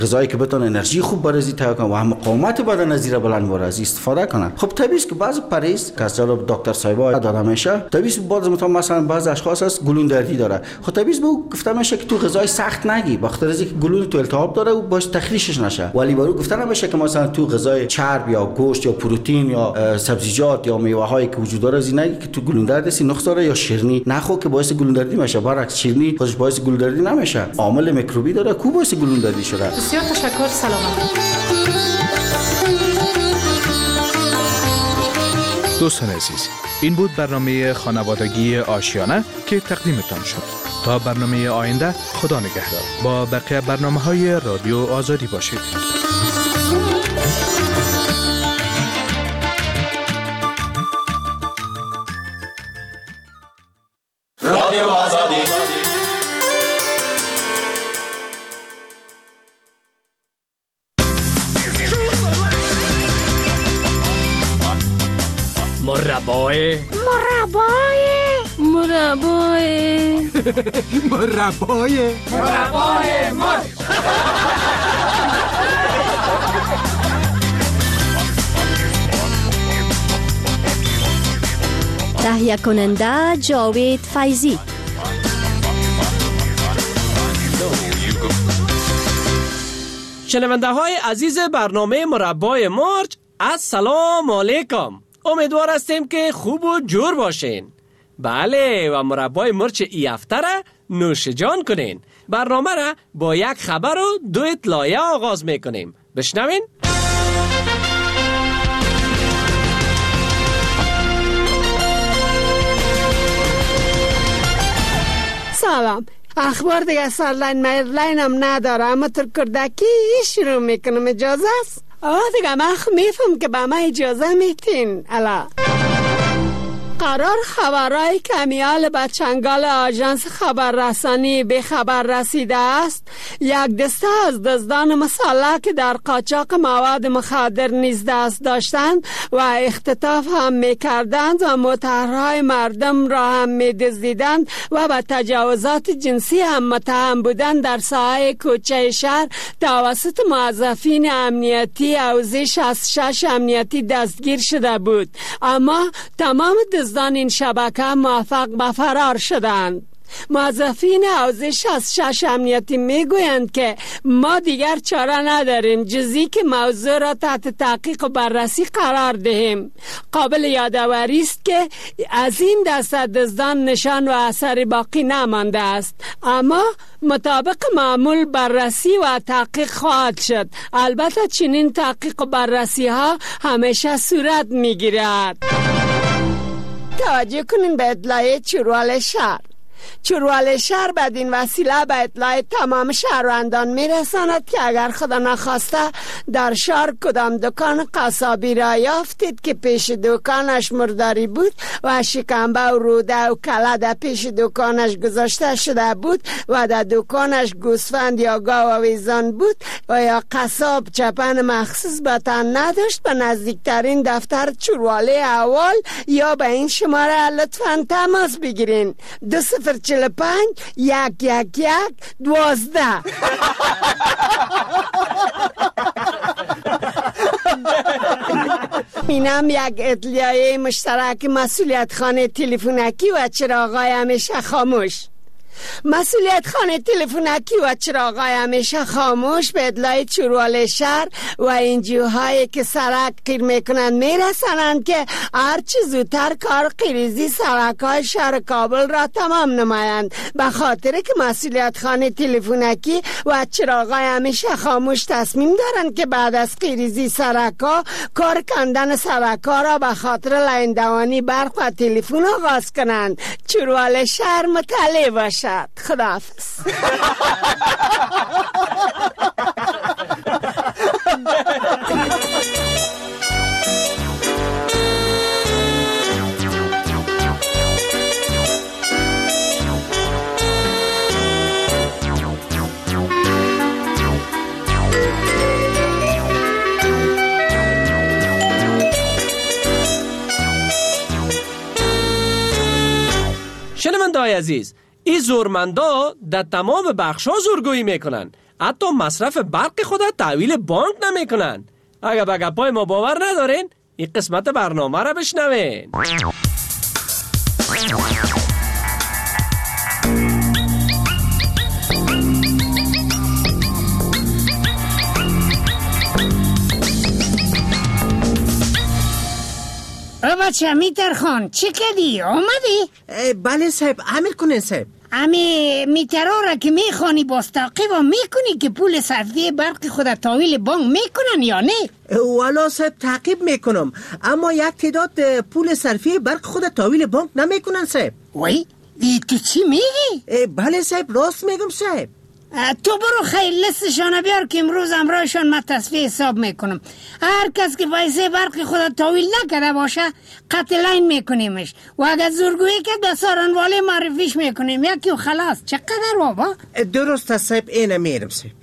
غذایی که بتونه انرژی خوب برازی تهیه کنه و هم مقاومت بدن از زیر بلند برازی استفاده کنه. خب طبیعی است که بعضی پرهیز که از جانب دکتر صاحبا داده میشه، طبیعی است مثلا بعضی اشخاص هست گلون دردی داره، خب طبیعی است به او گفته میشه که تو غذای سخت نگی، بخاطر از اینکه گلون تو التهاب داره و باش تخلیصش نشه. ولی برو گفته نمیشه که مثلا تو غذای چرب یا گوشت یا پروتئین یا سبزیجات یا میوه هایی که وجود داره از نگی که تو گلون درد است نقص داره یا شیرینی نخو که باعث گلون دردی میشه. برعکس شیرینی خودش باعث گلون دردی نمیشه، عامل میکروبی داره کو باعث گلون دردی شده. بسیار تشکر. سلامت. دوستان عزیز، این بود برنامه خانوادگی آشیانه که تقدیمتان شد. تا برنامه آینده، خدا نگهدار. با بقیه برنامه‌های رادیو آزادی باشید. رادیو آزادی. مربای مر. تهیه کننده جاوید فیضی. شنونده های عزیز برنامه مربای مرچ، السلام علیکم. امیدوار هستیم که خوب و جور باشین. بله، و مربای مرچ ای هفته را نوش جان کنین. برنامه را با یک خبر و 2 اطلاعیه آغاز میکنیم. بشنوین. سلام. اخبار دیگه سرلاین میرلاین هم نداره، اما تر کردکی شروع میکنم. اجازه است؟ دیگه من میفهم که به من اجازه میتین. الا قرار خبرهای کمیال به چنگال آژانس خبررسانی به خبر رسیده است یک دسته از دزدان مسلح که در قاچاق مواد مخدر نیز دست داشتند و اختطاف هم میکردند و مطرحهای مردم را هم میدزدیدند و به تجاوزات جنسی هم متهم بودند در ساحه کوچه شهر توسط موظفین امنیتی حوزه 66 امنیتی دستگیر شده بود. اما تمام دزدان این شبکه موفق به فرار شدند. موظفین حوزه 66 امنیتی میگویند که ما دیگر چاره نداریم جزی که موضوع را تحت تحقیق و بررسی قرار دهیم. قابل یادآوری است که از این دسته دزدان نشان و اثر باقی نمانده است، اما مطابق معمول بررسی و تحقیق خواهد شد. البته چنین تحقیق و بررسی ها همیشه صورت میگیرد. توجه کنین به اطلاع چروال شهر. چروال شهر بدین وسیله به اطلاع تمام شهروندان میرساند که اگر خدا نخواسته در شهر کدام دکان قصابی را یافتید که پیش دکانش مرداری بود و شکمبه و روده و کله در پیش دکانش گذاشته شده بود و در دکانش گوسفند یا گاو و ویزان بود و یا قصاب چپن مخصوص به تن نداشت، به نزدیکترین دفتر چرواله اول یا به این شماره لطفاً تماس بگیرین. 2045 111 12. اینم یک اطلاعیه مشترک مسئولیت خانه تلفنکی و چراغای همیشه خاموش. مسئولیت خانه تلفنکی و چراغای همیشه خاموش به اطلاع چروال شهر و انجیوهایی که سرک قیر میکنند میرسانند که هرچی زودتر کار قیریزی سرک‌های شهر کابل را تمام نمایند، به خاطر که مسئولیت خانه تلفنکی و چراغای همیشه خاموش تصمیم دارند که بعد از قیریزی سرک‌ها کار کندن سرک‌ها را به خاطر لاین برق و تلفن آغاز کنند. چروال شهر مطلع باشد. خداحافظ. شنونده‌های عزیز، این زورمندا در تمام بخش‌ها زورگویی میکنن، حتی مصرف برق خود تحویل بانک نمیکنن. اگر به گپای ما باور ندارین این قسمت برنامه را بشنوین. بچه میتر خان چی کردی؟ آمدی؟ بله صاحب، عمل کنین صاحب. امی میترها را که میخوانی باز تعقیب میکنی که پول صرفی برق خود تحویل بانک میکنن یا نه؟ والا صاحب تعقیب میکنم، اما یک تعداد پول صرفی برق خود تحویل بانک نمیکنن صاحب. وای تو چی میگی؟ بله صاحب، راست میگم صاحب. تو برو خیلی لستشان بیار که امروز امرایشان ما تصفیه حساب میکنم. هر کس که پیسه برق خود تحویل نکرده باشه قطع لاین میکنیمش و اگر زورگویی که به سارنواله معرفیش میکنیم یکی و خلاص. چقدر بابا؟ درست است صاحب، اینه میرم صاحب.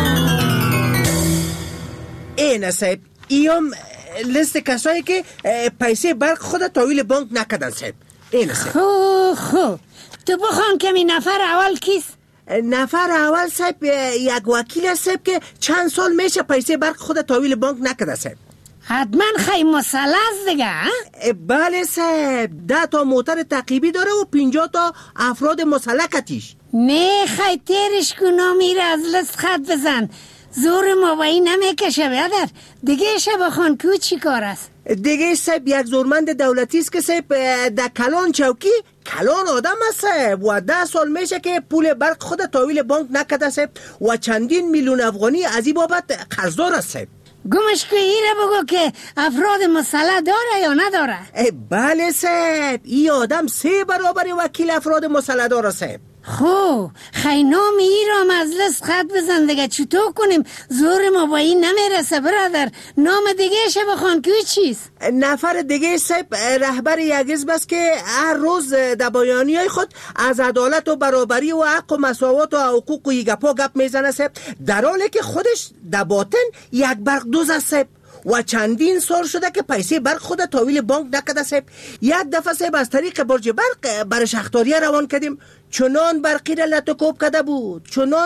اینه صاحب، ایام لیست کسایی که پیسه برق خود تحویل بانک نکردن صاحب. اینه صاحب. خو تو بخوان کمی نفر اول کیست؟ نفر اول صاحب یک وکیل صاحب که چند سال میشه پیسه برق خود تحویل بانک نکرده صاحب. حتما خیلی مسلس دیگه. بله صاحب، 10 تا موتر تعقیبی داره و 50 تا افراد مسلکتیش. نه خیلی تیرش کنا میره از لست خط بزن. زور ما بایی نمیکشه بیادر. دیگه شب خان کو چی کار است؟ دیگه صاحب یک زورمند دولتی است که صاحب در کلان چوکی کلان آدم است صاحب و 10 سال میشه که پول برق خود تحویل بانک نکرده صاحب و چندین میلیون افغانی از این بابت قرضدار است صاحب. گمش که ایره بگو که افراد مسلح داره یا نداره؟ بله صاحب، این آدم 3 برابر وکیل افراد مسلح داره صاحب. خو خیلی نام ایرام از لست خط بزن دیگه چطور کنیم؟ زور ما با این نمیرسه برادر. نام دیگه شه بخوان که چیست؟ نفر دیگه صاحب رهبر یک حزب است که هر روز در بیانیه‌های خود از عدالت و برابری و حق و مساوات و حقوق و یگپا گپ میزنه صاحب، در حالی که خودش در باطن یک برق دوز است صاحب و چندین سال شده که پیسه برق خود تحویل بانک نکرده صاحب. یک دفعه صاحب از طریق برج برق برای شختاریه روان کردیم، چنان برقی را لطوکوب کرده بود صاحب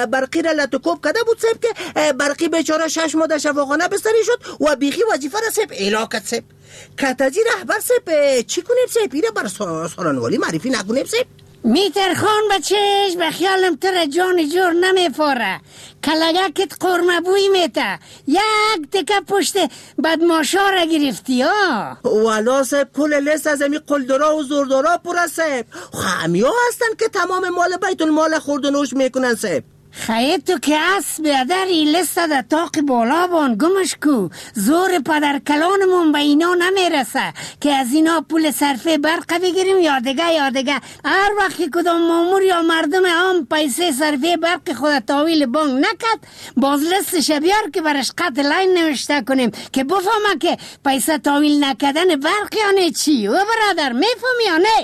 که برقی بیچاره 6 ماه در شفاخانه بستری شد و بیخی وظیفه را صاحب اعلام کرد صاحب. کتازی رهبر صاحب چی کنیم صاحب؟ ایره بر سارنوالی معرفی نکنیم صاحب؟ میتر خان بچهش به خیالم تر جان جور نمیفاره. کلگکت قرمه بوی میته. یک تکه پشت بدماشا را گرفتی ها. والا صاحب کل لیست از امی قلدرا و زوردارا پر صاحب. همی ها هستن که تمام مال بیت المال خوردنوش میکنن صاحب. خیلی تو که از بیادر این لیست در تاق بالا بان گمش کو. زور پدر کلانمون به اینا نمیرسه که از اینا پول صرفه برق بگیریم یا دیگه. هر وقت کدام مامور یا مردم هم پیسه صرفه برق خود تحویل بانک نکد باز لیستش بیار که برش قطع لاین نوشته کنیم که بفهمه که پیسه تحویل نکدن برق یا نه چی. و برادر میفهم یا نه؟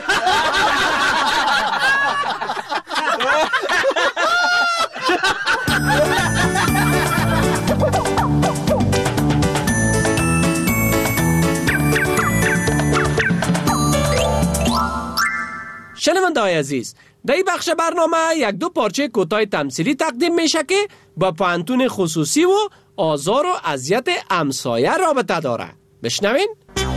شنونده‌های عزیز، در این بخش برنامه 1-2 پارچه کوتاه تمثیلی تقدیم میشه که با پانتون خصوصی و آزار و اذیت همسایه رابطه داره. بشنوین.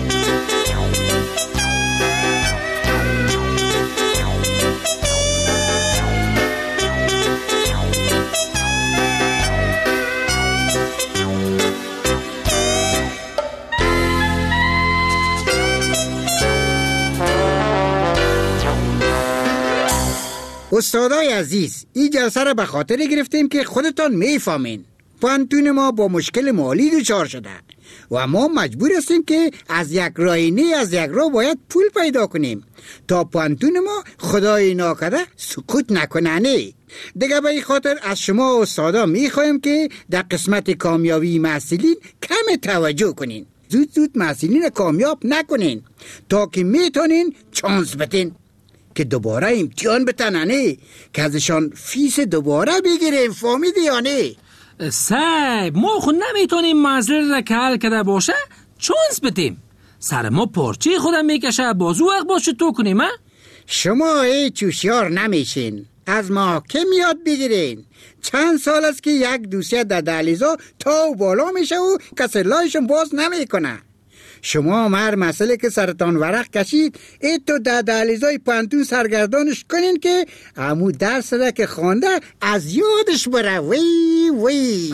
استادای عزیز، این جلسه را به خاطر گرفتیم که خودتان میفهمین پانتون ما با مشکل مالی دچار شده و ما مجبور هستیم که از یک راه باید پول پیدا کنیم تا پانتون ما خدای ناکرده سکوت نکنه. دیگه به این خاطر از شما استادا میخوایم که در قسمت کامیابی محصلین کم توجه کنین. زود محصلین کامیاب نکنین تا که میتونین چانس بتین که دوباره امتحان بتننه که ازشان فیس دوباره بگیریم. فهمیدی یا نه؟ صاحب ما خود نمیتونیم مسئله را که حل کرده باشه چانس بتیم. سر ما پارچه خودم میکشه بازو وقت باشه تو کنیم. شما هیچ هوشیار نمیشین. از محاکم یاد بگیرین. چند سال است که یک دوسیه در دهلیزا تا و بالا میشه و کسی لایشون باز نمیکنه. شما هر مسئله که سرطان ورق کشید ای تو در دهلیزای پانتون سرگردانش کنین که امو درس را که خوانده از یادش بره. وی وی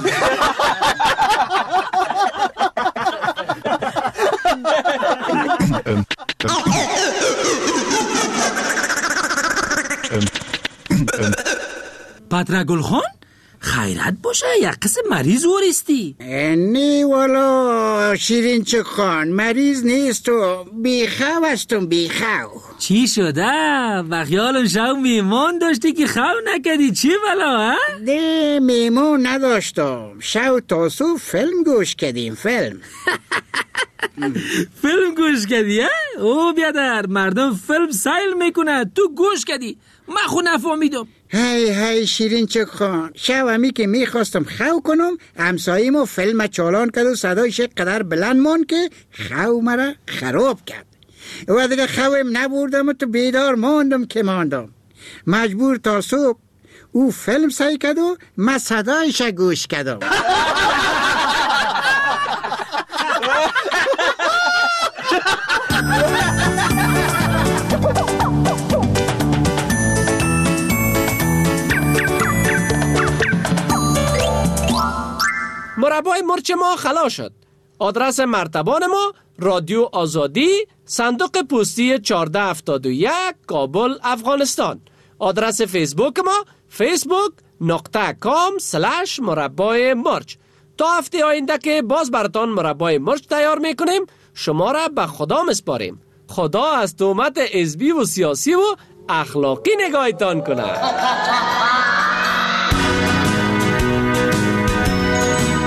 پدر گلخان خیرت باشه، یک قسم مریض ورستی. نه والا شیرین چه خان، مریض نیست و بیخو هستم بیخو. چی شده؟ و خیالم شو میمان داشتی که خو نکردی، چی بلا ها؟ نه میمان نداشتم، شو تاسو فیلم گوش کردیم. فیلم فیلم گوش کردی ها؟ او بیادر مردم فیلم سیل میکنه، تو گوش کردی، من خود نفهمیدم. هی شیرین چک خان، شو همی که میخواستم خو کنم همساییمو فیلم چالان کرد و صدایش قدر بلند مان که خو مرا خراب کرد و دیگه خویم نبردم و تو بیدار ماندم که ماندم. مجبور تا صبح او فیلم سعی کرد و من صدایش گوش کردم. مربای مرچ ما خلاص شد. آدرس مرتبان ما رادیو آزادی، صندوق پستی 1471 کابل افغانستان. آدرس فیسبوک ما facebook.com/مربای مرچ. تا هفته آینده که باز براتان مربای مرچ تیار میکنیم، شما را به خدا مسپاریم. خدا از تهمت حزبی و سیاسی و اخلاقی نگاهتان کنه.